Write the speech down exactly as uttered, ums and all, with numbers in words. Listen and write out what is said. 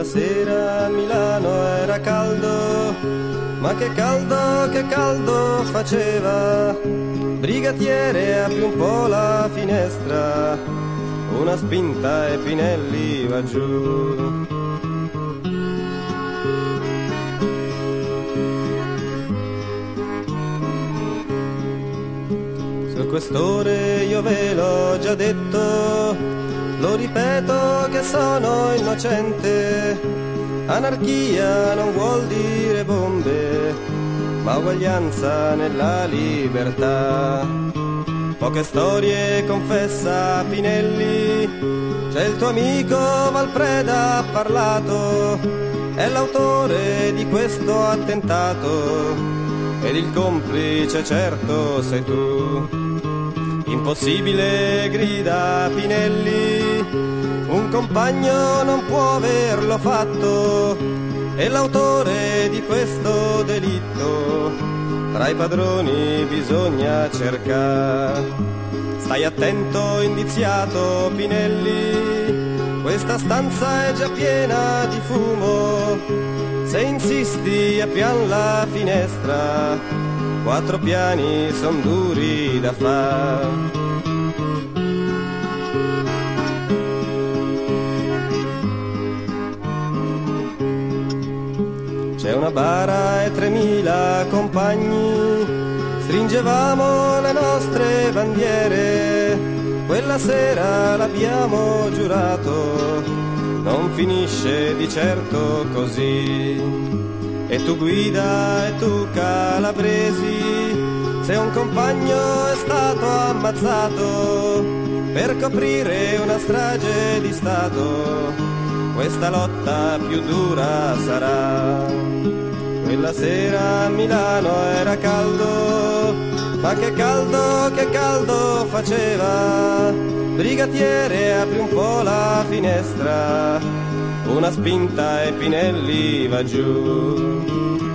sera a Milano era caldo, ma che caldo, che caldo faceva. Brigatiere, apri un po' la finestra, una spinta e Pinelli va giù. Sul questore io ve l'ho già detto, lo ripeto che sono innocente. Anarchia non vuol dire bombe, ma uguaglianza nella libertà. Poche storie confessa Pinelli, c'è il tuo amico Valpreda ha parlato, è l'autore di questo attentato ed il complice certo sei tu. Impossibile, grida Pinelli, un compagno non può averlo fatto, e l'autore di questo delitto tra i padroni bisogna cercare. Stai attento, indiziato Pinelli, questa stanza è già piena di fumo, se insisti appian la finestra, quattro piani son duri da far. C'è una bara e tremila compagni, stringevamo le nostre bandiere, quella sera l'abbiamo giurato, non finisce di certo così. E tu guida e tu calabresi, se un compagno è stato ammazzato per coprire una strage di Stato, questa lotta più dura sarà. Quella sera a Milano era caldo, ma che caldo, che caldo faceva. Brigatiere, apri un po' la finestra, una spinta e Pinelli va giù.